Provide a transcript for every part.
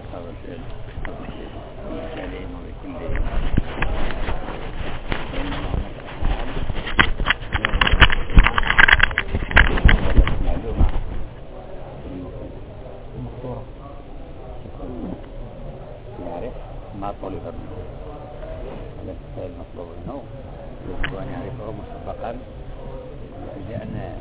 الفعل بمثالين وبكل معلومة يعرف ما طلب منه، الفعل المطلوب منه يجب أن يعرفه مسبقا لأن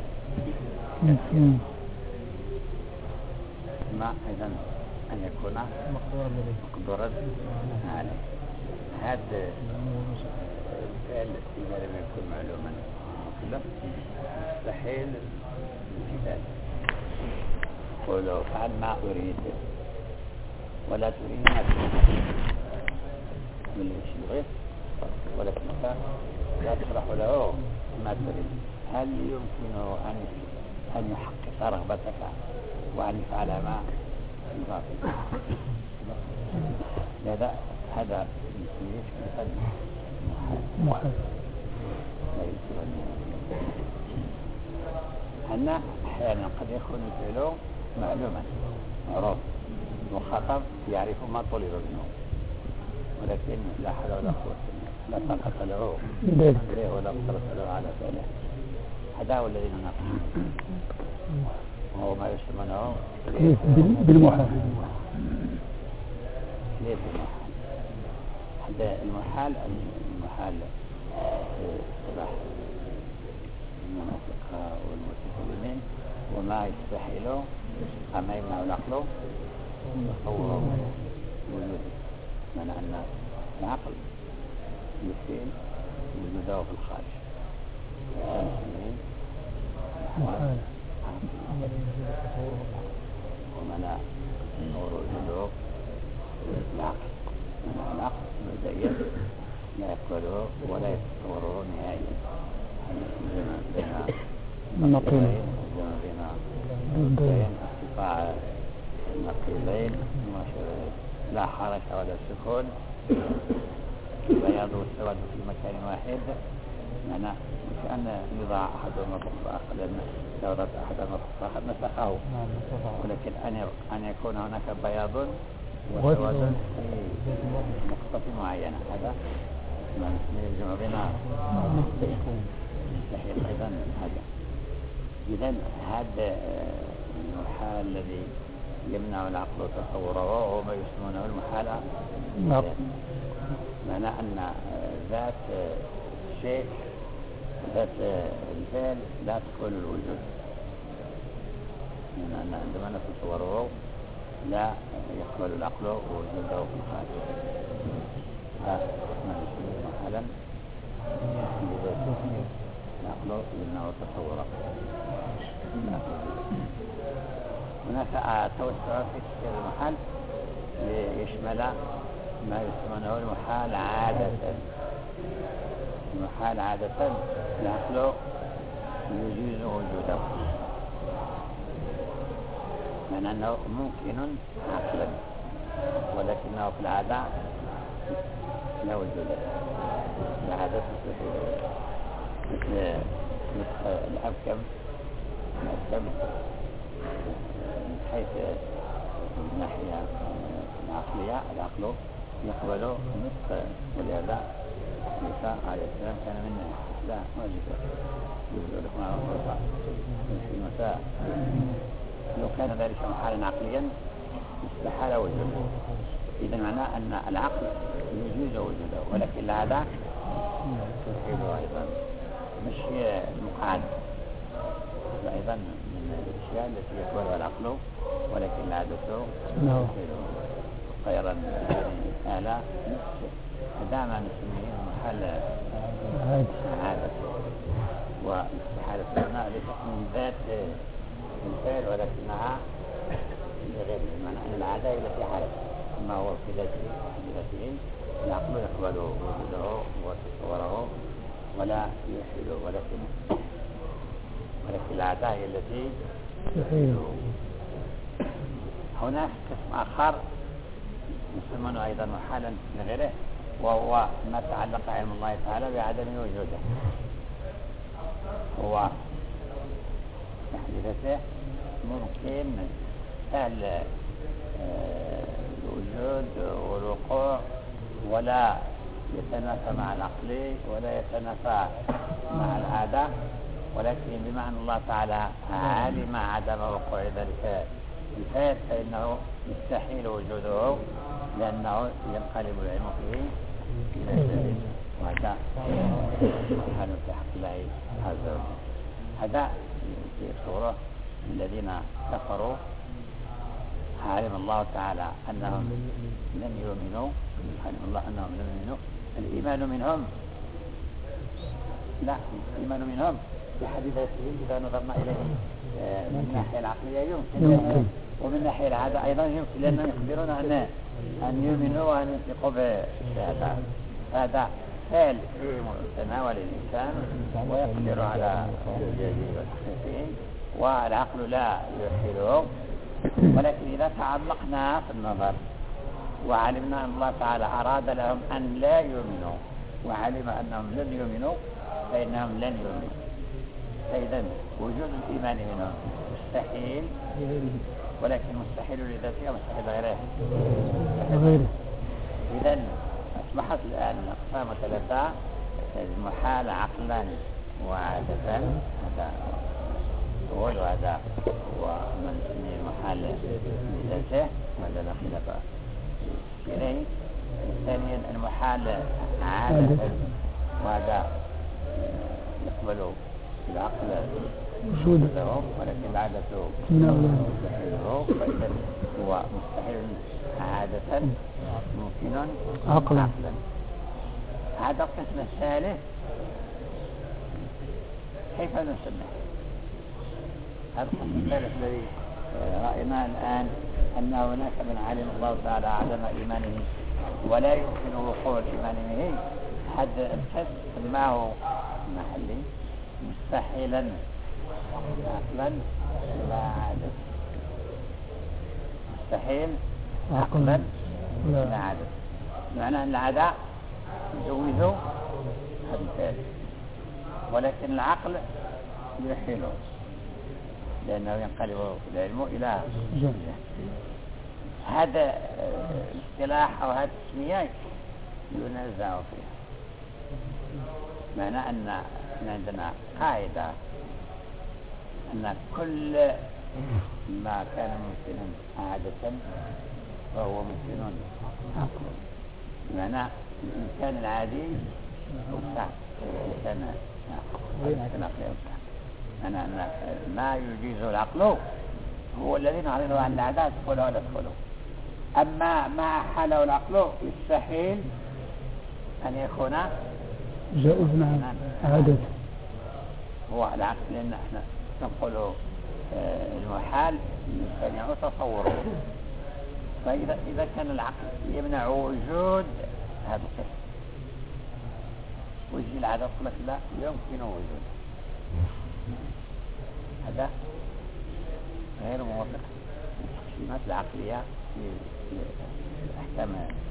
ما أيضا أن يكون مقدورا عليه. هذا الفعل إذا لم يكن معلوما مطلق مستحيل الامتثال. قولوا فعل ما أريد ولا تريد ما تريد من الشيء ولكنك لا تشرح له ما تريد. هل يمكنه أن يحقق رغبتك وأن يفعل ما يريد؟ هذا يشكل محال. أن أحيانا قد يكون الفعل معلوما معروف مخاطب يعرف ما طلب منه، ولكن لا حول ولا قوة لا طاقة له ولا قدرة له على فعله. هذا هو الذي نناقشه وهو ما يسمونه بالمحال. ليه بالمحال؟ هذا المحال اصطلاح المنافقة والمتكلمين وما يستحيله أما يمنع العقل هو وجوده، معنى أن العقل يمكن وجوده في الخارج محال ومنع وجوده العقل. العقل مبدئيا لا يقبله ولا يتصوره نهائيا بين استطاع النقيضين لا حركة ولا سكون بياض والسواد في مكان واحد، معنى كأن يضع أحدهما فوق الآخر لأن لو رد أحدهما فوق الآخر مسخه، ولكن أن يكون هناك بياض وسواد في نقطة معينة هذا ما يجمع بين مستحيل أيضا. هذا إذن هذا المحال الذي يمنع العقل تصوره وهو ما يسمونه المحال. معنى أن ذات الشيء ذات الفعل لا تقبل الوجود، يعني أن عندما نتصوره لا يقبل العقل وجوده في الخارج. هذا ما يسمونه محالا بذاته العقل يمنع تصوره. هناك توسع في تفسير المحال ليشمل ما يسمونه المحال عادة. المحال عادة العقل يجيز وجوده، معنى أنه ممكن عقلا ولكنه في العادة لا وجود له. العادة مثل الأبكم من حيث الناحية العقلية العقل يقبل نطق، ولهذا موسى عليه السلام كان من لا واجبة يقول لكم على الخطأ في المساء. لو كان ذلك محالا عقليا استحال وجوده. إذا معناه أن العقل يجوز وجوده ولكن العادة تفعله أيضا، مش هي المقعد أيضا من الأشياء التي يقبلها العقل ولكن العادة تفعله. خيرا آلة هذا ما نسميه المحال عادة. والاستحالة هنا ليست من ذات الفعل ولكنها لغير، بمعنى أن العادة التي حالة ما هو في ذاته العقل يقبل وجوده وتصوره ولا يحيله، ولكن العادة هي التي يحيله. هناك قسم آخر يسمونه أيضا محالا لغيره وهو ما تعلق علم الله تعالى بعدم وجوده، هو تحديثه ممكن سهل الوجود والوقوع، ولا يتنافى مع العقل ولا يتنافى مع العادة، ولكن بما أن الله تعالى علم عدم وقوع ذلك الفعل فإنه يستحيل وجوده، لأنه ينقلب العلم فيه إلى جديد، وهذا حال في حق الله عز وجل. هذا في صورة الذين كفروا علم الله تعالى أنهم لن يؤمنوا، علم الله أنهم لن يؤمنوا. الإيمان منهم لا، الإيمان منهم بحديثه إذا نظرنا إليه من الناحية العقلية يمكن، ومن الناحية العادة أيضا يمكن، لأنهم يخبرون أن يؤمنوا وأن ينطقوا بهذا. هذا فعل في متناول الإنسان ويقدر على إنجازه وتحقيقه، والعقل لا يحيله. ولكن إذا تعمقنا في النظر وعلمنا أن الله تعالى أراد لهم أن لا يؤمنوا وعلم أنهم لن يؤمنوا فإنهم لن يؤمنوا. فإذا وجود الإيمان منهم مستحيل، ولكن مستحيل لذاته ومستحيل غيره. إذا أصبحت الآن الأقسام ثلاثة: المحال عقلا وعادة، هذا أول، وهذا ومن سمي المحال لذاته، وهذا لا خلاف إليه. ثانيا المحال عادة، وهذا يقبل العقل وجوده ولكن العادة مستحيله، فإذا هو مستحيل عادة ممكن عقلا. هذا القسم الثالث كيف نسميه؟ هذا القسم الثالث الذي رأينا الآن أن هناك من علم الله تعالى عدم إيمانه ولا يمكن وقوع الإيمان به، هذا القسم سماه محلي مستحيلا عقلا لا عادة. مستحيل عقلا لا عادة، معنى أن العادة يجوز هذا الفعل، ولكن العقل يحيله لأنه ينقلب العلم إلى جهة. هذا الاصطلاح أو هذه التسمية ينازع فيها، معنى أن عندنا قاعدة أن كل ما كان ممكنا عادة فهو ممكن عقلا. معنى الإنسان العادي أوسع، الإنسان عقلي أوسع، معنى أن ما يجيزه العقل هو الذي نعرضه عن العادات ولا ندخله. أما ما حاله العقل يستحيل أن يكون جائز مع عادة، هو العقل، لأن احنا نقول المحال يمتنع تصوره. فإذا كان العقل يمنع وجود هذا القسم ويجي العادة يقول لك لا يمكن وجوده، هذا غير موافق للتقسيمات العقلية في الأحكام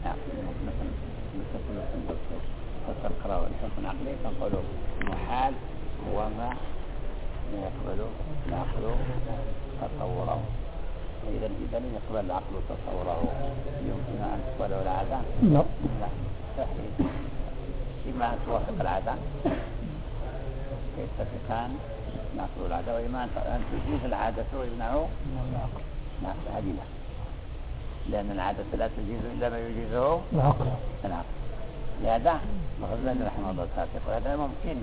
مثلا تقرأ الحكم العقلي تنقل المحال هو ما يقبل العقل تصوره. إذا يقبل العقل تصوره يمكن أن تقبله العادة؟ لا مستحيل. إما أن توافق العادة يتفقان نقل العادة، وإما أن تجيز العادة ويمنعه هذه لا، لأن العادة لا تجيز إلا ما يجيزه العقل. لهذا الغزالي رحمه الله تعالى يقول هذا ممكن،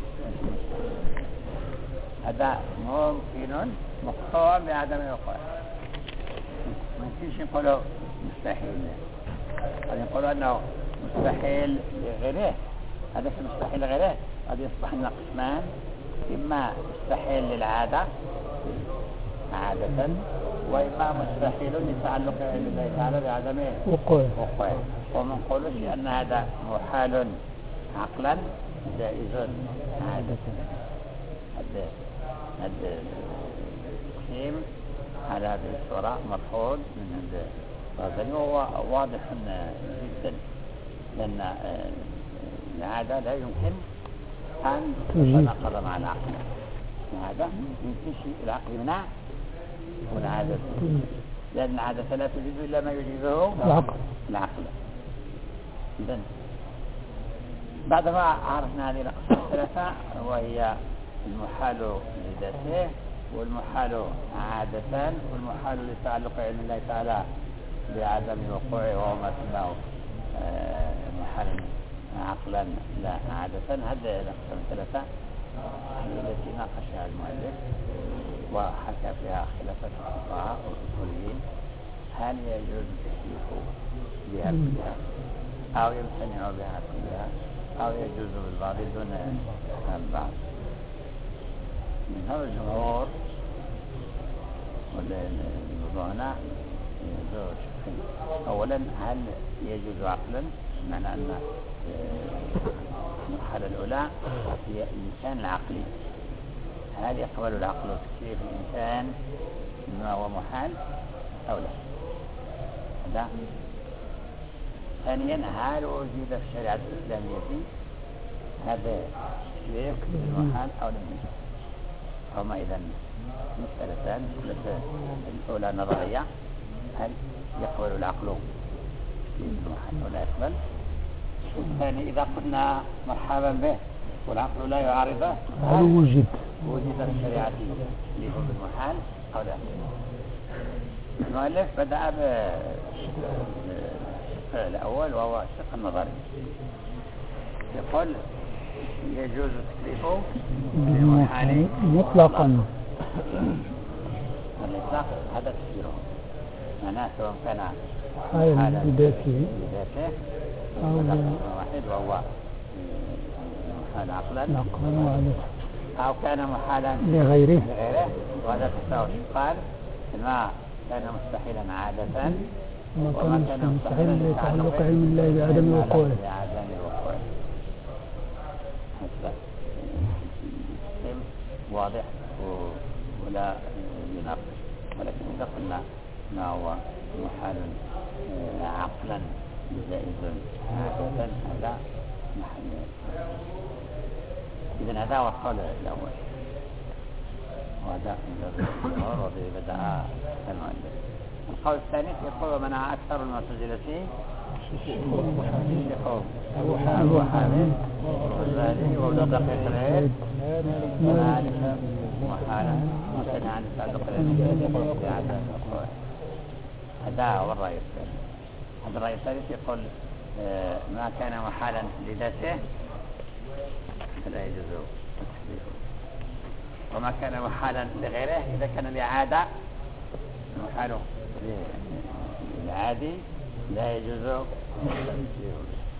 هذا ممكن مقطوع بعدم الوقوع. ما يمكنش نقوله مستحيل، قد يقولوا أنه مستحيل لغيره. هذا في مستحيل لغيره قد يصبح لنا قسمان: إما مستحيل للعادة عادة، وإما مستحيل لتعلق بالله تعالى بعدم وقوعه. وما نقولش أن هذا محال عقلا جائز عادة. هذا التقسيم على هذه الصورة مرفوض من هذا الغزالي، وهو واضح جدا، لأن العادة لا يمكن أن تتناقض مع العقل. هذا يمكن العقل يمنع والعادة لأن العادة لا تجيز إلا ما يجيزه العقل. إذن بعدما عرفنا هذه الأقسام الثلاثة، وهي المحال لذاته، والمحال عادة، والمحال لتعلق علم الله تعالى بعدم وقوعه وهو ما سماه محال عقلا لا عادة. هذه الأقسام الثلاثة التي ناقشها المؤلف وحكى فيها خلافات الفقهاء والأصوليين، هل يجوز التكليف بها كلها أو يمتنع بها كلها أو يجوز بالبعض دون البعض؟ من هذا الجمهور والموضوع هنا يجوز شقين. أولا، هل يجوز عقلا؟ معنى أن المرحلة الأولى هي الإنسان العقلي، هل يقبل العقل تكليف الإنسان ما هو محال أو لا؟ هذا. ثانيا، هل وجد في الشريعة الإسلامية هذا التكليف المحال أو لم يوجد؟ هما إذن مسألتان. الأولى نظرية، هل يقبل العقل المحال أو لا يقبل؟ والثاني، إذا قلنا مرحبا به والعقل لا يعارضه، هل وجد في الشريعة اللي هو بالمحال أو لا؟ المؤلف بدأ بالشق الأول وهو الشق النظري. يقول يجوز تكليفه بالمحال مطلقا. الإطلاق هذا تفسيره، معناه سواء كان محالا بذاته أو واحد وهو محال عقلا أو كان محالا لغيره، وهذا تساوي شقان: ما كان مستحيلا عادة وما كان مستحيلا لتعلق علم الله بعدم وقوعه. واضح ولا يناقش. ولكن إذا قلنا ما هو محال عقلا جائز عادة، هذا محل. إذن هذا هو القول الأول، وهذا الجمهور وبه بدأ المؤلف. القول الثاني يقول منع أكثر المعتزلة الشيخ أبو حامد والغزالي وابن دقيق العيد مالك محالا ممتنعا لتعلق العلم بعدم وقوعه. هذا هو الرأي الثاني. هذا الرأي الثالث يقول ما كان محالا لذاته فلا يجوز تكليفه، وما كان محالا لغيره إذا كان لعادة محاله العادي لا يجوز تكليفه.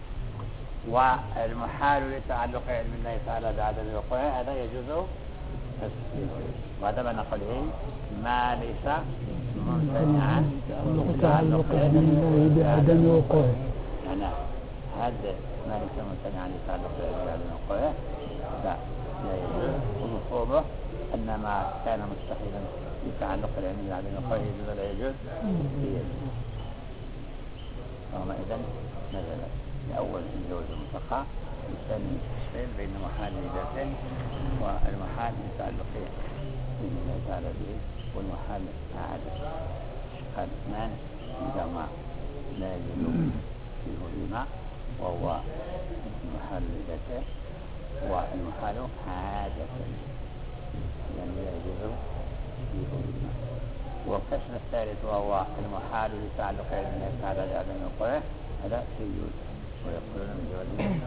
والمحال لتعلق علم الله تعالى بعدم وقوعه هذا يجوز تكليفه. وهذا ما نقوله ما ليس ممتنعا لتعلق علم الله بعدم وقوعه. أنا هذا ما ليس ممتنعا لتعلق علم الله بعدم وقوعه لا يجوز. ومفهومه أن ما كان مستحيلا لتعلق العلم بعدم وقوعه يجوز لا يجوز. وما إذن نزل الأول الجواز المطلقة، الثاني التفصيل بين محال لذاته والمحال لتعلق علم الله تعالى به والمحال عادة. الشقان اثنان عندما لا يجوز فيهما، وهو المحال لذاته والمحال عادة، يعني لا يجوز فيهما. والقسم الثالث وهو المحال لتعلق علم الله تعالى بعدم وقوعه هذا يجوز، ويقولون من جوازه.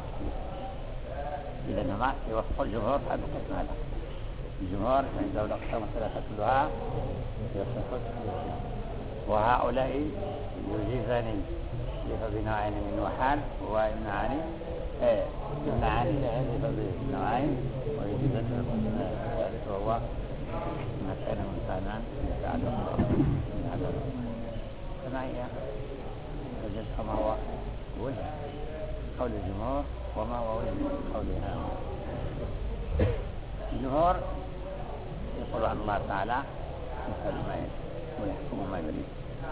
إذا هما يوافق الجمهور هذا القسم. هذا الجمهور عنده الأقسام الثلاثة كلها يصح، وهؤلاء يجيزان لفظ نوعين من محال ويمنعان لفظ نوعين ويجيزان لفظ الثالث وهو ما كان ممتنعا لتعلق هذا. فما هي وجدت ما هو وجه قول الجمهور وما هو وجه قولها؟ الجمهور يقول عن الله تعالى يفعل ما يشاء ويحكم ما يريد.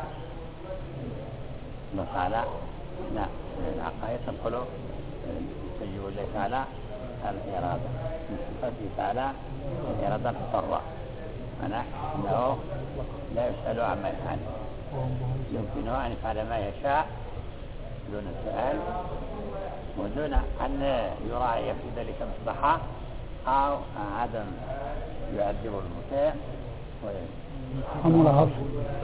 الله تعالى لا العقائد تدخل تجيب الله تعالى الإرادة، من صفاته تعالى الإرادة الحرة معناه أنه لا يسأل عما يفعل، يمكنه أن يفعل ما يشاء دون سؤال ودون أن يراعي في ذلك مصلحة أو عدم يعذب المطيع أمر عصر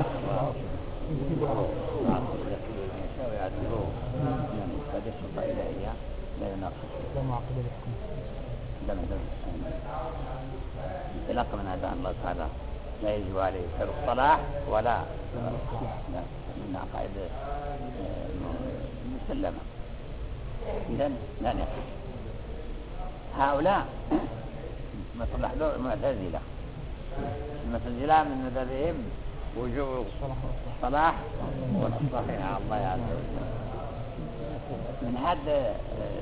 ويعذبه يعني هذه السلطة الإلهية لا يناقش لا معقد الحكم انطلاق من هذا أن الله تعالى لا يجب عليه فعل الصلاح ولا من عقائد مسلمة. إذن لا نقص هؤلاء مثل المعتزلة من مذهبهم وجوب الصلاح والصحيح على الله عز وجل. من هذا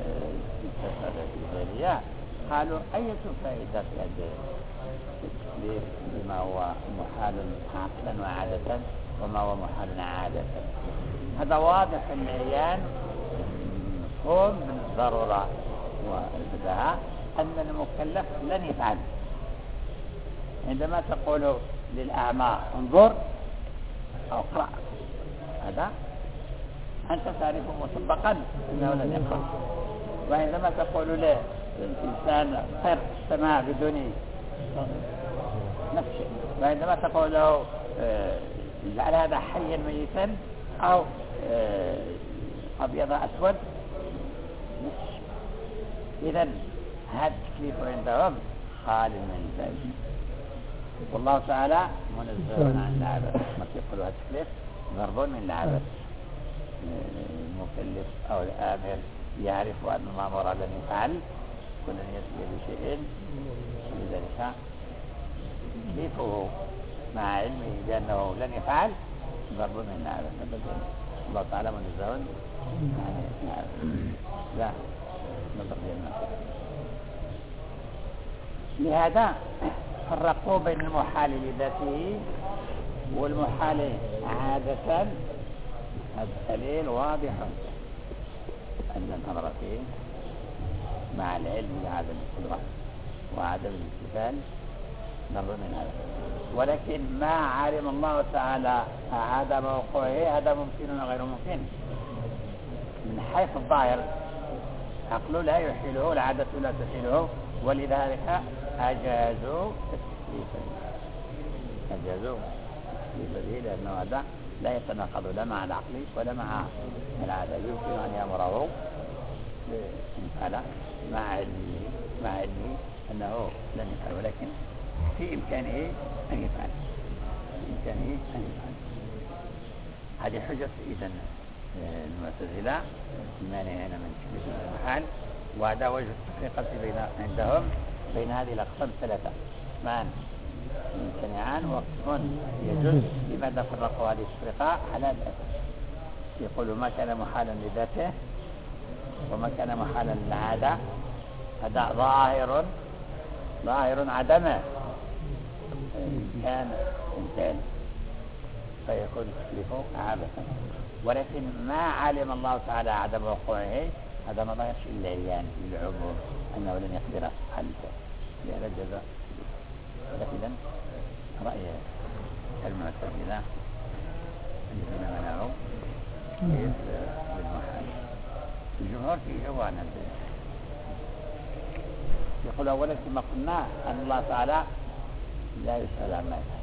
الجاهلية قالوا أية فائدة في هذا التكليف بما هو محال عقلا وعادة وما هو محال عادة؟ هذا واضح العيان مفهوم بالضرورة والبداهة أن المكلف لن يفعل. عندما تقول للأعمى انظر أو اقرأ هذا أنت تعرف مسبقا أنه لن يقرأ. وعندما تقول له الإنسان طير السماء بدون نفسه، وعندما تقول له اجعل هذا حيا ميتا أو أبيض أسود، إذن هذا التكليف عندهم خال من الفائدة. والله تعالى منزه عن العبث. ما يقولوا هذا التكليف ضرب من العبث. المكلف أو الآمر يعرف أن المأمور لن يفعل ولن يأتي بشيء، لذلك تكليفه مع علمه بأنه لن يفعل ضرب من العبث. الله تعالى منزه عن العبث. لا نضرب الناس. لهذا فرقوا بين المحال لذاته والمحال عادة. هذا دليل واضح أن الأمر فيه مع العلم بعدم القدرة وعدم الامتثال ضرب من هذا، ولكن ما علم الله تعالى عدم وقوعه هذا ممكن وغير ممكن. من حيث الظاهر عقله لا يحيله، العادة لا تحيله، ولذلك أجازوا التكليف به لأنه هذا لا يتناقض لا مع العقل ولا مع العادة. يمكن أن يأمره بإنفاله مع علمه أنه لن يفعل، ولكن في إمكانه أن يفعل. هذه حجة إذن المعتزلة المانعين من تكليف المحال. وهذا وجه التفرقة عندهم بين هذه الأقسام الثلاثة: قسمان ممتنعان وقسم يجوز. لماذا فرقوا هذه التفرقة على هذا الأساس؟ يقولوا ما كان محالا لذاته وما كان محالا للعادة هذا ظاهر عدمه كان إمكان فيكون تكليفه عابثا. ولكن ما علم الله تعالى عدم وقوعه هذا ما ظهرش إلا يعني للعموم أنه لن يقدر حلفه لهذا الجزاء. إذن رأي المعتزلة الذين منعوا بالمحال. الجمهور في جوانب يقول أولا كما قلنا أن الله تعالى لا يسأل عما يفعل.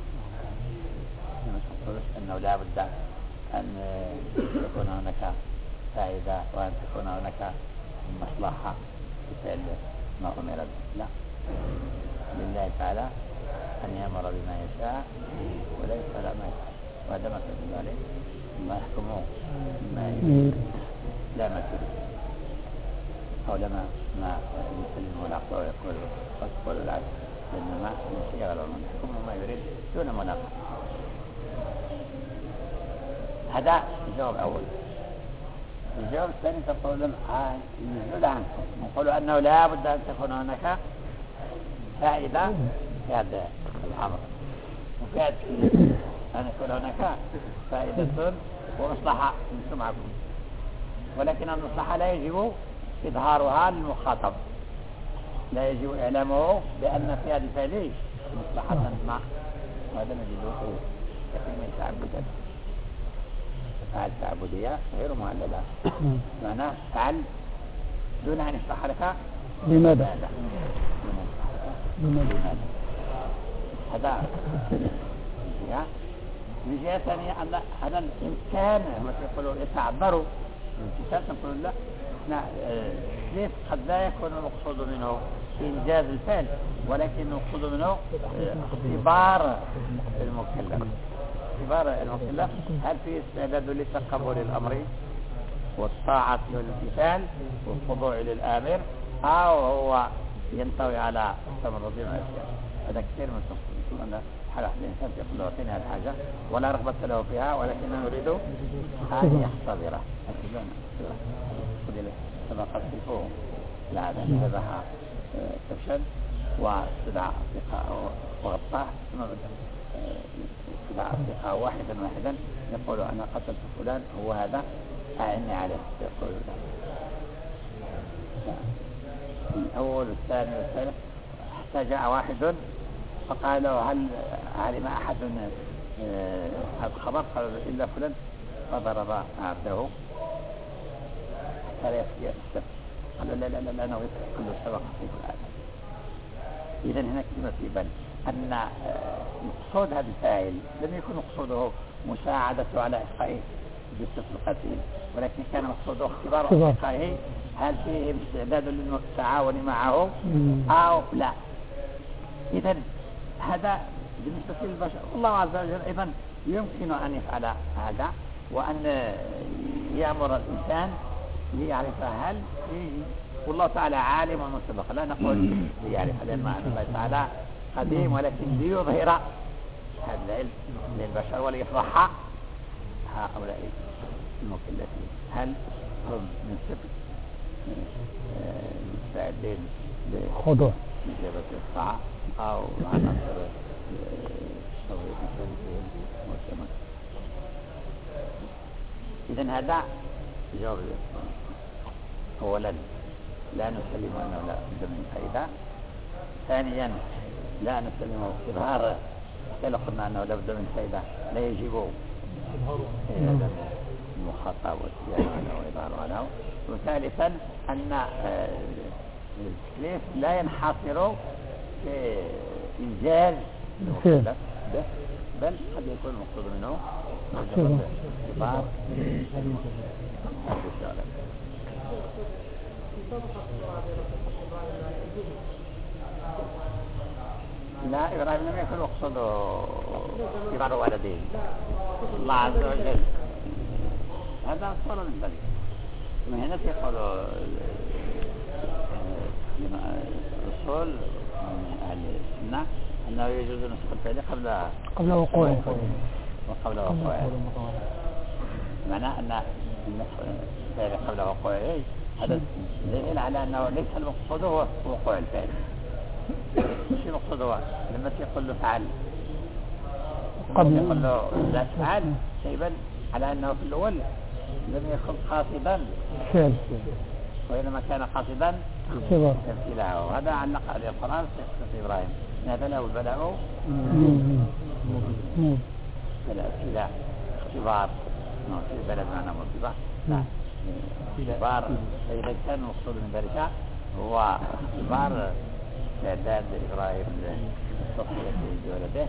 ما تقولش أنه لا بد أن يكون هناك فائدة وأن تكون هناك مصلحة في فعل ما أمر به. لا، لله تعالى أن يأمر بما يشاء ولا يسأل ما يفعل. وهذا ما تدل عليه ما يحكمه ما يريد لا ما تريد أو لما ما يسلمه العقل ويقول العقل، لأنما نشيء غير من يحكمه ما يريد دون مناقضة. هذا الجواب الأول. الجواب الثاني تقولون يزول عنكم نقولوا أنه لا بد أن تكون هناك فائدة في هذا الأمر وفي هذا أن يكون هناك فائدة ومصلحة من معكم، ولكن المصلحة لا يجب إظهارها للمخاطب، لا يجب إعلامه بأن في هذه الفعل مصلحة ما، وهذا نجده كثير تعبدا. أفعال تعبدية غير معللة، معناه فعل دون أن يصلح لك لماذا؟ هذا من جهة ثانية أن هذا الإمكان يقولوا يتعبروا الامتثال، نقول لا كيف قد لا يكون المقصود منه إنجاز الفعل، ولكن المقصود منه اختبار المكلف. اختبار المكلف هل في استعداد لتقبل الأمر والطاعة والامتثال والخضوع للآمر، أو هو ينطوي على تمرد الأشياء. هذا كثير من التفصيل. حاجة الإنسان يقول له أعطيني هذه الحاجة ولا رغبة له فيها، ولكنه يريد أن يختبره. كما قد صفوه العادة ذبح كبشا واستدعى أصدقاء وغطاه، ثم استدعى أصدقاء واحدا يقول أنا قتلت فلان، هو هذا أعني عليه، يقول له الأول والثاني والثالث، حتى جاء واحد فقال له هل علم أحد هذا الخبر؟ قال إلا فلان، فضرب عبده حتى لا يفكي السبب. قال لا نويت كل سبق في العالم. إذا هنا كلمة يبان أن مقصود هذا الفاعل لم يكن مقصوده مساعدته على إحقاء جثة القتيل، ولكن كان مقصوده اختبار أصدقائه هل فيهم استعداد للتعاون معه أو لا. إذا هذا بالنسبة للبشر. الله عز وجل أيضا يمكن أن يفعل هذا، وأن يأمر الإنسان ليعرف هل والله تعالى عالم ومسبق. لا نقول ليعرف، لأن معنى الله تعالى قديم، ولكن ليظهر هذا العلم للبشر وليفضح هؤلاء المكلفين هل هم من صفة مستعدين خضوع لإجابة الطاعة أو عناصر تضييق مكلفين مسلمين. إذن هذا جواب. أولا لا نسلم أنه لا بد من فائدة. ثانيا لا نسلم إظهار، لو قلنا أنه لا بد من فائدة لا يجب المخاطبة وإظهاره له. وثالثا أن التكليف لا ينحصر في إنجاز المكلف، بل قد يكون المقصود منه اختبار لا إبراهيم لم يكن مقصوده اختبار ولدين. الله عز وجل هذا صار من ذلك. من هنا يقول الرسول من أهل السنة أنه يجوز نسخ الفعل قبل وقوعه وقبل وقوعه. معناه أن النسخ الفعل قبل وقوعه هذا دليل على أنه ليس المقصود هو وقوع الفعل. مش المقصود هو لما يقول له فعل قبل يقول له لا تفعل، شيئا على أنه في الأول لم يكن قاصدا فعل، وإنما كان قاصدا ابتلاعه. وهذا علق عليه القرآن في قصة إبراهيم، هذا له البلاء الابتلاء، اختبار في البلد معنا مصيبة اختبار. فإذا كان المقصود من ذلك هو اختبار استعداد إبراهيم للتصفية بولده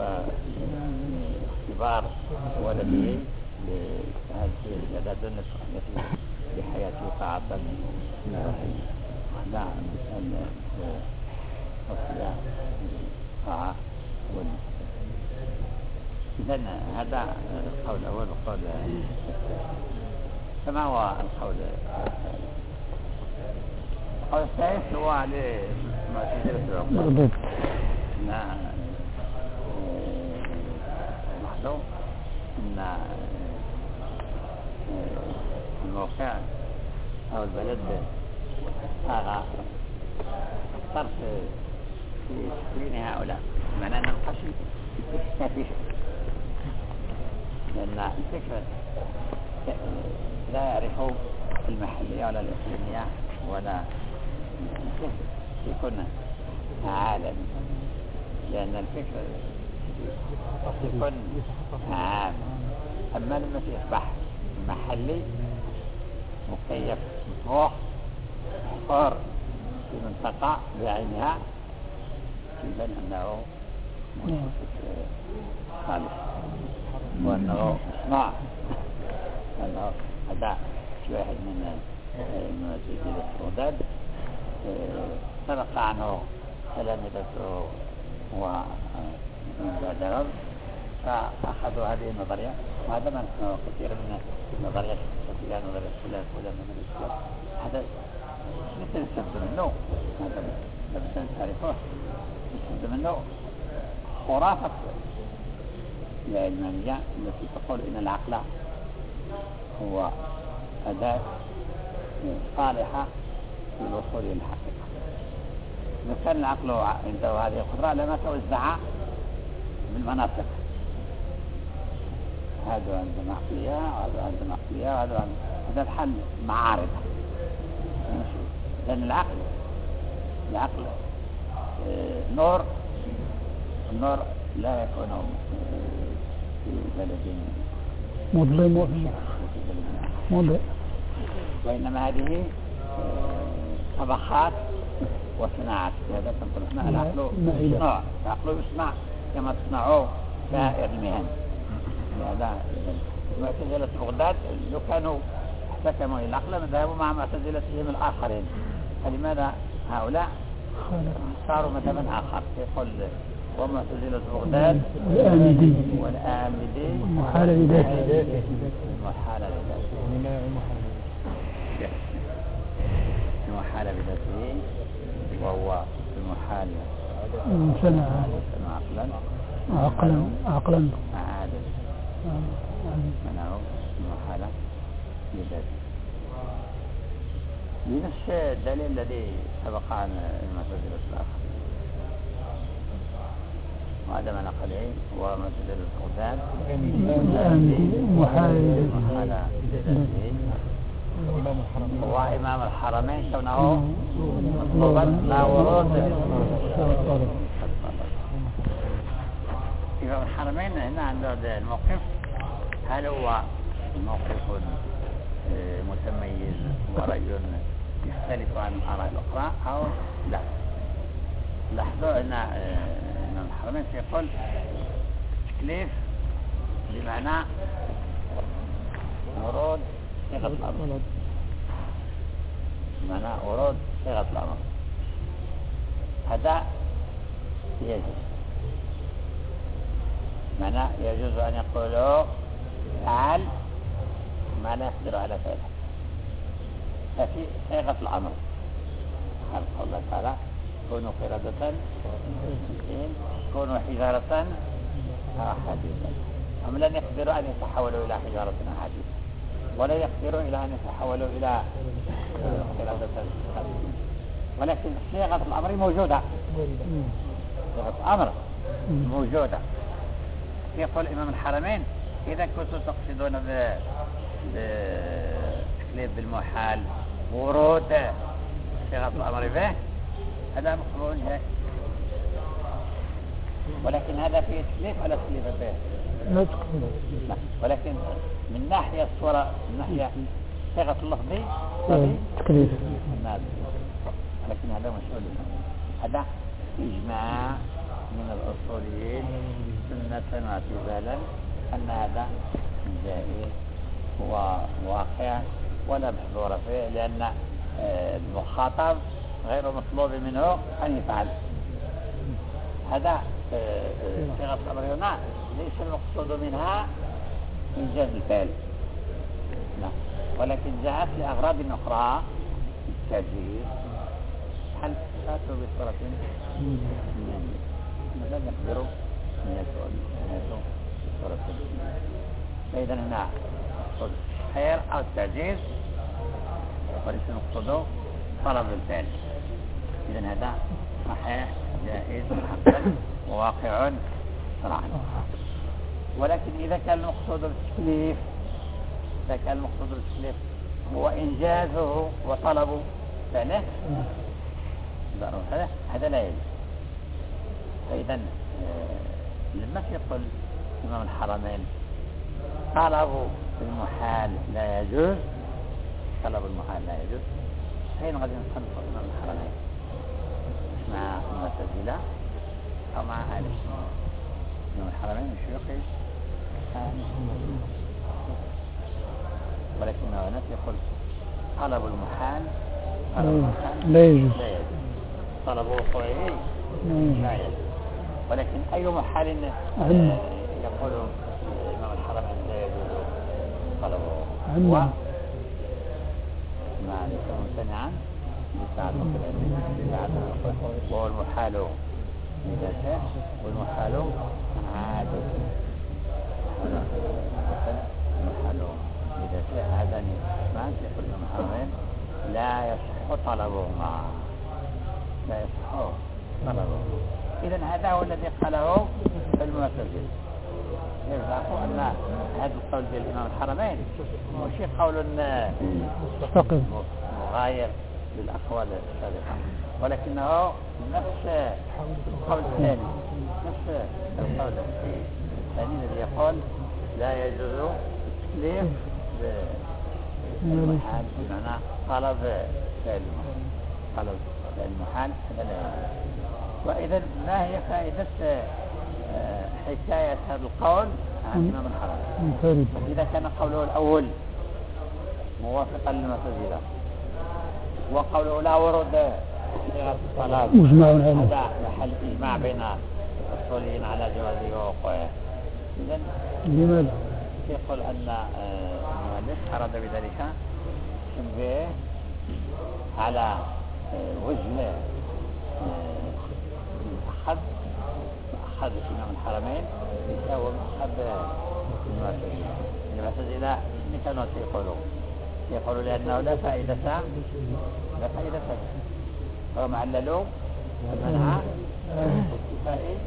واختبار ولده لهذه الاستعداد للتصفية بحياته طاعة إبراهيم. هذا مثال التصفية طاعة والمستقبل. إذن هذا القول الأول. والقول فما هو القول الثالث؟ القول الثالث هو لمعتزلة العقول. نحن أن الموقع أو البلد هذا أكثر في تكوين هؤلاء، معناه أن القشي يستفيد، لأن الفكرة لا يعرف المحلية ولا الإقليمية ولا يكون عالمي. لأن الفكر يكون عام. أما لما يصبح محلي مكيف مطروح محصور في منطقة بعينها يبان أنه خالص وأنه صناع، أنه هذا واحد من سجل السوداد سبق عنه تلامذته ومن بعدهم فأخذوا هذه النظرية، وهذا ما نسمعه كثير من النظريات الفلسفية، نظرية فلان من الإسلام، هذا مثل نستفد منه، هذا لابد أن تعرفه، نستفد منه خرافة العلمانية التي تقول إن العقل هو أداة صالحة للوصول إلى الحقيقة. إذا كان العقل عنده هذه القدرة لما توزع بالمناطق، هذا عندنا عقلية وهذا عندنا عقلية وهذا هذا الحل معارض. لأن العقل نور، النور لا يكون في بلد مظلم وإنما هذه طبخات وصناعات. هذا تنقل احنا العقل صناع، العقل يصنع كما تصنعوه سائر المهن. هذا معتزلة بغداد لو كانوا احتكموا إلى العقل ذهبوا مع معتزلتهم الآخرين. فلماذا هؤلاء صاروا مذهبا آخر؟ يقول ومعتزلة بغداد والآمدي محال لذاته محال بذاته وهو المحال عقلا عادل منعه المحالة بذاته بنفس الدليل الذي سبق عن المعتزلة الآخر. وهذا ما نقله هو معتزلة بغداد محال بذاته وإمام الحرمين كونه مطلوبا لا ورود. إمام الحرمين هنا عنده الموقف، هل هو موقف متميز ورأي يختلف عن الآراء الأخرى أو لا؟ لاحظوا أن إمام الحرمين يقول تكليف بمعنى ورود صيغة الأمر، بمعنى ورود صيغة الأمر، هذا يجوز. معنى يجوز أن يقولوا فعل ما لا يقدر على فعله، ففي صيغة الأمر قال الله تعالى كونوا قردة كونوا حجارة أو حديدا. هم لن يقدروا أن يتحولوا إلى حجارة أو حديد، ولا يقدروا إلى أن يتحولوا إلى قردة حديد، ولكن صيغة الأمر موجودة، صيغة الأمر موجودة. يقول إمام الحرمين إذا كنتم تقصدون بتكليف بالمحال ورود صيغة الأمر به هذا مقبول جاي، ولكن هذا فيه تكليف ولا تكليف به؟ لا تكليف، ولكن من ناحية الصورة، من ناحية صيغة اللفظي تكليف، لكن هذا مشهور. هذا إجماع من الأصوليين سنة واعتزالا أن هذا جائز وواقع ولا محظور فيه، لأن المخاطب غير مطلوب منه أن يفعل. هذا صيغة الأمر هنا ليس المقصود منها إنجاز الفعل، لا، ولكن جاءت لأغراض أخرى التعجيز. هل فاتوا بصورة لا نقدروا أن يأتوا بصورة فإذا هنا مقصود خير أو التعجيز وليس المقصود طلب الفعل. إذن هذا صحيح جائز حقا وواقع شرعا. ولكن إذا كان المقصود بالتكليف، هو إنجازه وطلب فعله هذا لا يجوز. فإذا لما يقول إمام الحرمين طلب المحال لا يجوز، طلب المحال لا يجوز، فين غادي نصنف إمام الحرمين؟ مع المعتزلة أو مع أهل السنة؟ إمام الحرمين من شيوخ أهل السنة، ولكنه هنا يقول طلب المحال لا يجوز، طلب وقوعه لا يجوز، ولكن أي محال يقول إمام الحرمين لا يجوز طلبه هو ما ليس ممتنعا لتعلق العلم، وهو المحال بذاته والمحال عادة، المحال بذاته هذا اسمان يقول إمام الحرمين لا يصح طلبهما، لا يصح طلبه. إذن هذا هو الذي قاله المعتزلة، يزعموا أن هذا القول ديال الإمام الحرمين ماشي قول مستقل مغاير للأقوال السابقة، ولكنه نفس القول الثاني، نفس القول الثاني الذي يقول لا يجوز التكليف بالمحال، بمعنى طلب فعل المحال هذا لا يجوز. وإذا ما هي فائدة حكاية هذا القول عن إمام الحرمين؟ إذا كان قوله الأول موافقا للمعتزلة وقوله لا ورود صيغة الطلاق هذا محل إجماع بين الأصوليين على جوازه ووقوعه، إذن لماذا يقول أن المؤلف أراد بذلك تنبيه على وجه أخذ الإمام الحرمين هو مذهب المعتزلة اللي كانوا يقولوا لأنه لا فائدة فهم عللوا المنع الاتفاقي،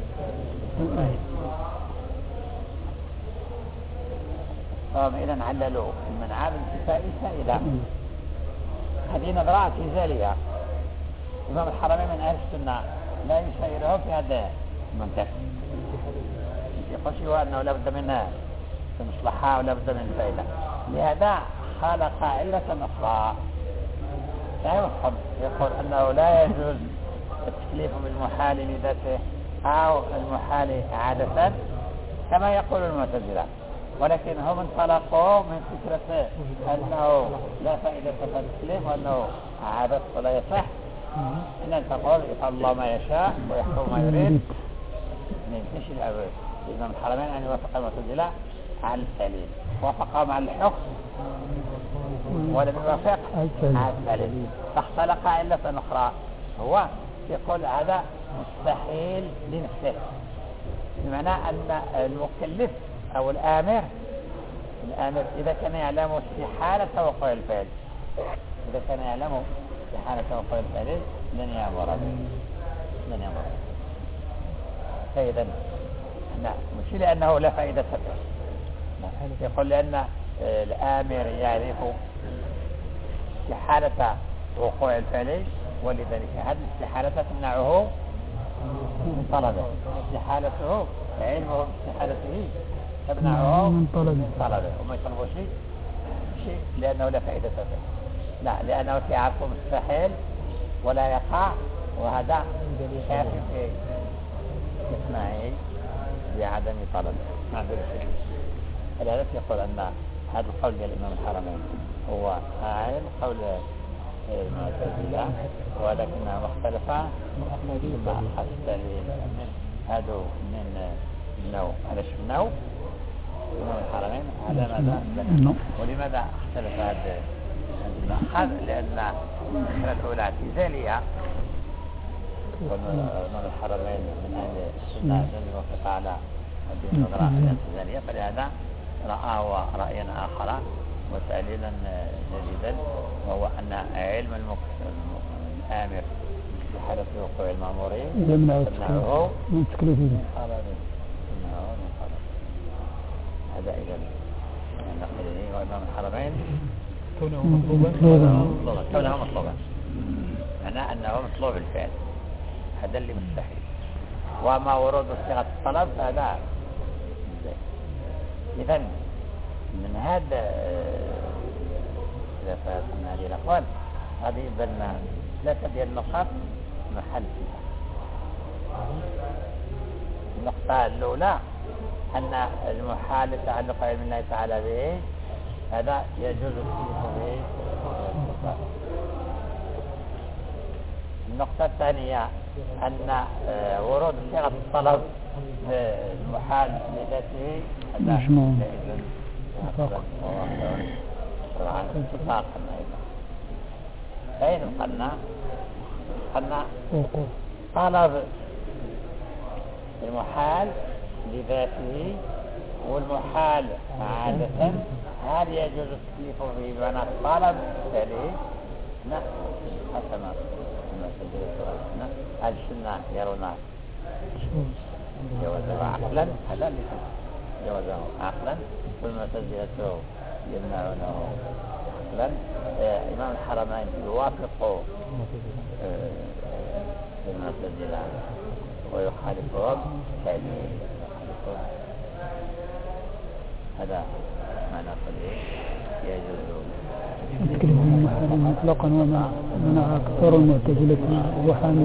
فهم إذن عللوا المنع بالاتفاقي فائدة. هذه نظرة اعتزالية، إمام الحرمين من أهل السنة لا يسيره في هذا المنطق، يقول شيء أنه لا بد من المصلحة ولا بد من الفائدة، لهذا خلق علة أخرى لا يفهم، يقول أنه لا يجوز التكليف بالمحال لذاته أو المحال عادة كما يقول المعتزلة، ولكن هم انطلقوا من فكرة أنه لا فائدة في التكليف وأنه عادة ولا يصح، إن تقول يفعل الله ما يشاء ويحكم ما يريد. مش الإمام الحرمين أن يوافق المعتزلة على التعليل، وافقهم على الحكم ولم يوافق على التعليل، فاختلق علة أخرى، هو يقول هذا مستحيل لنفسه، بمعنى أن المكلف أو الآمر إذا كان يعلم استحالة وقوع الفعل، إذا كان يعلم استحالة وقوع الفعل لن يأمر به. فإذا مش لأنه لا فائدة فيه، يقول لأن الآمر يعرف استحالة وقوع الفعل، ولذلك هذه الاستحالة تمنعه من طلبه، استحالته علمه باستحالته تمنعه من طلبه، وما يطلبه شيء لأنه لا فائدة فيه، لا لأنه يعرف مستحيل ولا يقع، وهذا كافي في إسماعيل بعدم طلب ما عنده شيء. الهدف يقول أن هذا القول ديال الإمام الحرمين هو عين قول المعتزلة، ولكنها مختلفة ثم أخذ الدليل من هذا من النوع. علاش النوع الإمام الحرمين على ماذا؟ ولماذا اختلف هذا المأخذ؟ لأن الفكرة الأولى اعتزالية، والإمام الحرمين من أهل السنة لم يوافق على هذه النظرة الاعتزالية، فلهذا رأى رأيا آخر وتعليلا جديدا، وهو أن علم الآمر بحالة وقوع المأمورين يمنعه من تكليفه. هذا إذا نقله وإمام الحرمين كونه مطلوبا، معناه أنه مطلوب الفعل، هذا اللي مستحيل. وما ورود صيغة الطلب هذا. إذن من هذا من هذه الأقوال هذه بلنا ثلاثة ديال النقاط محل فيها. النقطة الأولى أن المحال تعلق علم الله تعالى به هذا يجوز التكليف به. النقطة الثانية أن ورود صيغة الطلب المحال لذاته هذا شرعا اتفاقا أيضا. فإن قلنا طلب المحال لذاته والمحال عادة هل يجوز التكليف به بمعنى الطلب عليه؟ نعم حسنا هل السنة يرون جوازه عقلا هذا ليس جوازه عقلا والمعتزلة يمنعونه عقلا. إمام الحرمين يوافق المعتزلة ويخالفهم كالي. هذا معنى قليل يجوز التكليف بالمحال مطلقا ومنع أكثر المعتزلة وحامد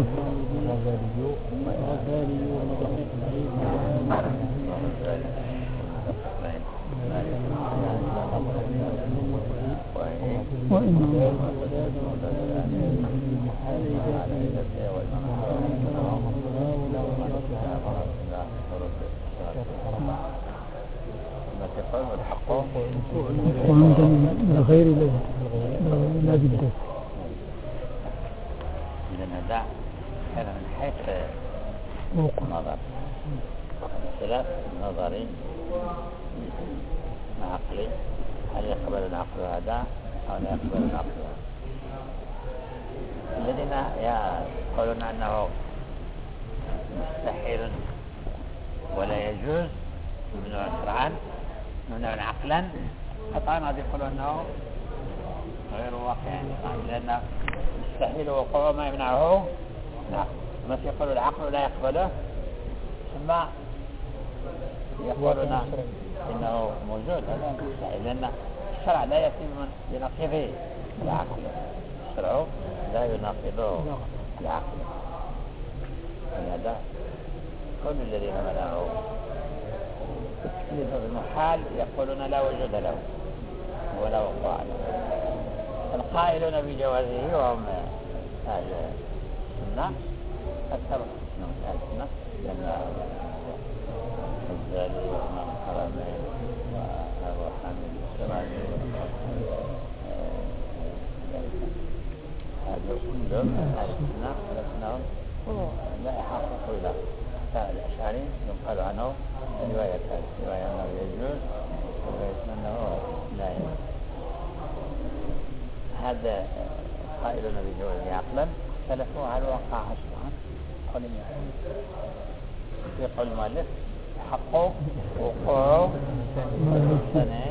ومن غير لا جدا. إذن هذا كان من حيث النظر ثلاث نظري عقلي هل يقبل العقل هذا أو لا يقبل العقل هذا. الذين يقولون أنه مستحيل ولا يجوز ممنوع شرعا ممنوع عقلا قطعا هذا يقولون أنه غير واقع لأن مستحيل وقوع ما يمنعه نعم. ما يقول العقل لا يقبله ثم يقولون إنه موجود هذا مستحيل لأن الشرع لا يتم بنقيضه العقل. الشرع لا يناقضه العقل. ولهذا كل الذين منعوا التكليف بالمحال يقولون لا وجود له ولا وقوع له. القائلون بجوازه وهم أهل السنة أكثر من أهل السنة لأن الزالي وإمام الحرمين وأبو حامد الشرعي هذا كلهم أهل السنة ولكنهم لا يحققوا إلى حتى الأشعري يقال عنه رواية أنه يجوز ورواية أنه لا يجوز. هذا قائلون بجوازه عقلا اختلفوا هل وقع شرعا أو لم يقع. يقول المؤلف حقه وقوعه الثاني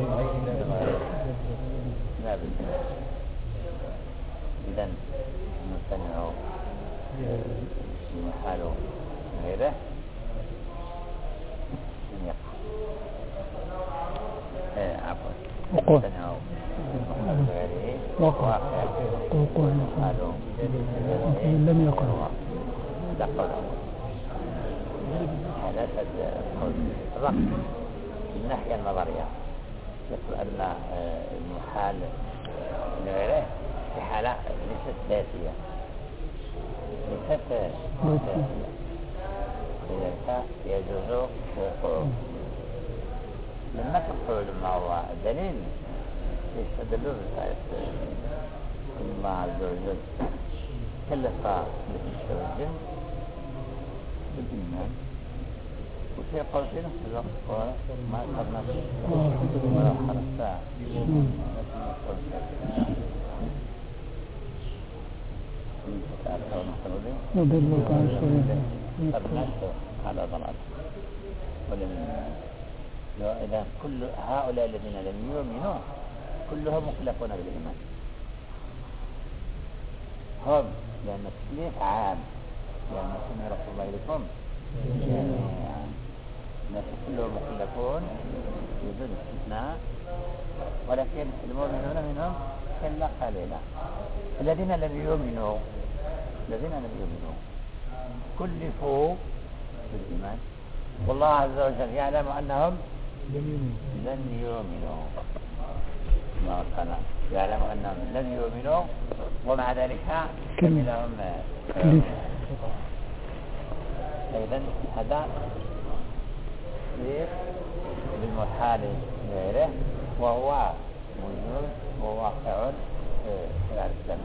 لا بد. إذن نمتنع المحال غيره من يقع عفوا نمتنع غيره واقع لم يقع لا قول هذا قول الرقم من الناحية النظرية يقول أن المحال لغيره في حالة ليست ذاتية ليست ذاتية لذلك يجوز وقوعه. لما تقول ما هو الدليل يستدلون بآية الله عز وجل كلف بالإنس والجن بالإيمان وفي قول في نفس الوقت ما أخذنا ولا حرصا على ضلال إذا كل هؤلاء الذين لم يؤمنوا كلهم مكلفون بالإيمان هم لأن التكليف عام لأن سمع رسول الله لكم الناس كلهم مكلفون بدون استثناء، ولكن المؤمنون منهم إلا قليلا. الذين لم يؤمنوا كلفوا بالإيمان، والله عز وجل يعلم أنهم لن يؤمنوا، ما كان يعلم أنهم لن يؤمنوا، ومع ذلك كملهم. أيضا هذا للمحال غيره، وهو موجود وواقع في الإسلام.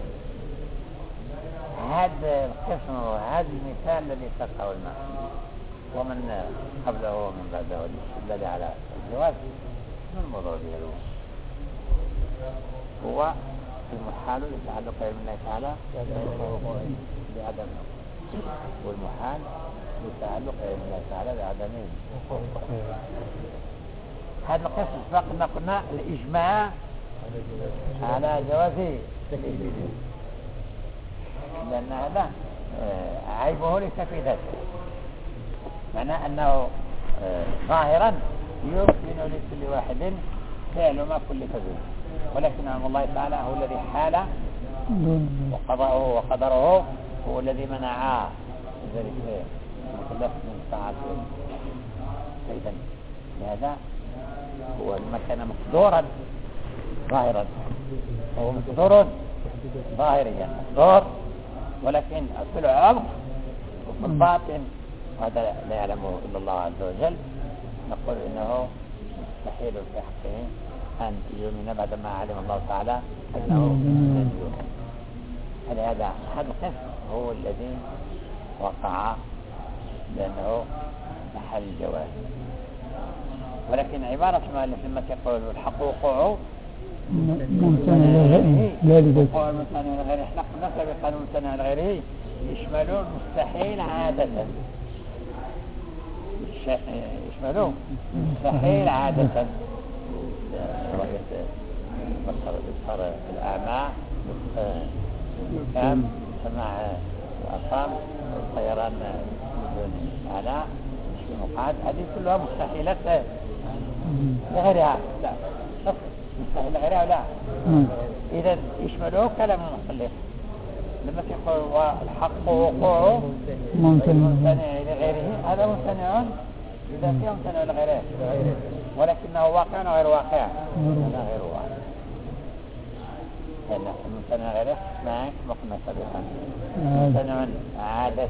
هذا القسم وهذا المثال الذي سقه الماء ومن قبله ومن بعده الاستدلال على الجواز من الموضوع دياله هو المحال يتعلق بعلم الله تعالى بعدم، والمحال يتعلق بعلم الله تعالى بعدمه. هذا القسم سبقنا قلنا الإجماع على جوازه، لأن هذا عيبه ليس في ذاته، معناه أنه ظاهرا يمكن لكل واحد فعل ما كلف به، ولكن علم الله تعالى هو الذي حال وقضاءه وقدره، هو الذي منع ذلك المكلف من طاعته. إذن لهذا هو لما كان مقدورا ظاهرا، هو مقدور ظاهريا مقدور، ولكن في العمق وفي الباطن وهذا لا يعلمه إلا الله عز وجل، نقول إنه مستحيل في حقه أن يؤمن بعدما علم الله تعالى أنه لن يؤمن. هذا القسم هو الذي وقع لأنه محل الجواز. ولكن عبارة المؤلف لما تقول الحق وقوعه لا لذلك وقوع الممتنع لغيره، احنا قلنا سابقا الممتنع لغيره يشملون مستحيل عادة، يشملون مستحيل عادة، بصر الأعمى، كام سماع الأصم، الطيران بدون آلاء، المقعد، هذه كلها مستحيلات لغيرها. لا مستحيل لغيرها لا. إذا يشملوه كلام المصلح لما تقول الحق وقوعه ممتنع لغيره، هذا ممتنع إذا فيه ممتنع لغيره، ولكنه واقع غير واقع، هذا غير واقع، لأن الممتنع غيره معك مقنع سابقا ممتنع عادة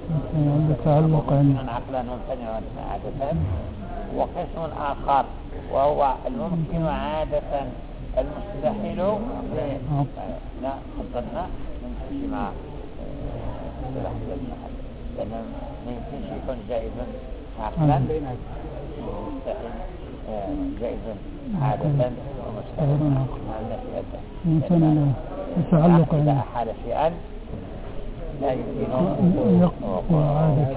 ممتنع عقلا ممتنع عادة، وقسم آخر وهو الممكن عادة المستحيل لا قدرنا نمشي مع لأن ما يمكنش يكون جائزا عقلا مستحيل جائز عادة ومستحيل ممكن يتعلق إذا أحال شيئا لا يمكن عادة.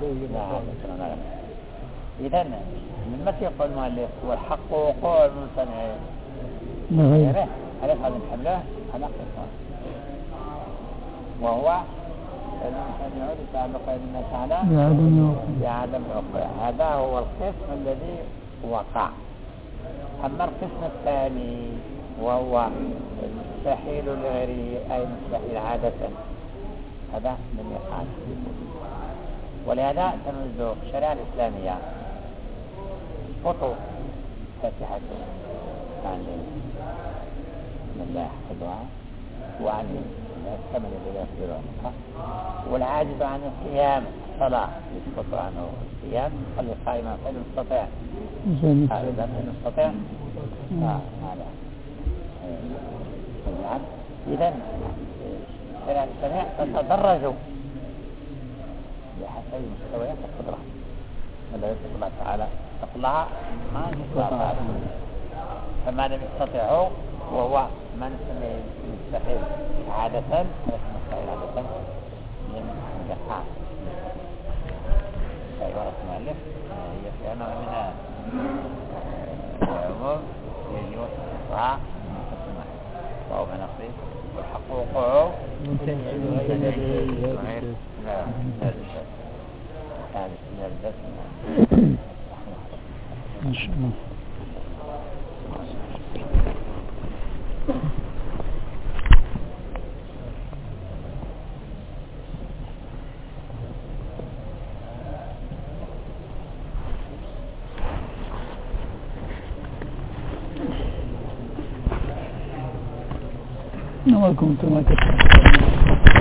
إذن من متى يقول المؤلف والحق وقوع الممتنع لغيره، هذا نحمله على قسم، وهو الممتنع لتعلق الله تعالى بعدم الوقوع، هذا هو القسم الذي وقع. أما القسم الثاني وهو المستحيل لغيره أي مستحيل عادة، هذا لم يقع. ولهذا تنزل الشريعة الإسلامية خطوة فاتحة عن الله حفظها وعن الثمن الذي يصير، والعاجز عن القيام الصلاة يسقط عنه القيام، خلي قائما فإن يستطيع، إذا فإن يستطيع هذا إذن الشريعة الإسلامية تتدرج بحسب مستويات القدرة التي يطلق الله تعالى تطلع ما يستطيع، فما لم يستطيعه وهو ما نسميه مستحيل عادة، مستحيل عادة من الجحاء. عبارة المؤلف هي في أنه من العموم يجي وصفها مقسمة، وهو من نقصه والحق وقوعه ممتنع غير هذا الشيء. يعني الدرس ما شاء الله. وكنتم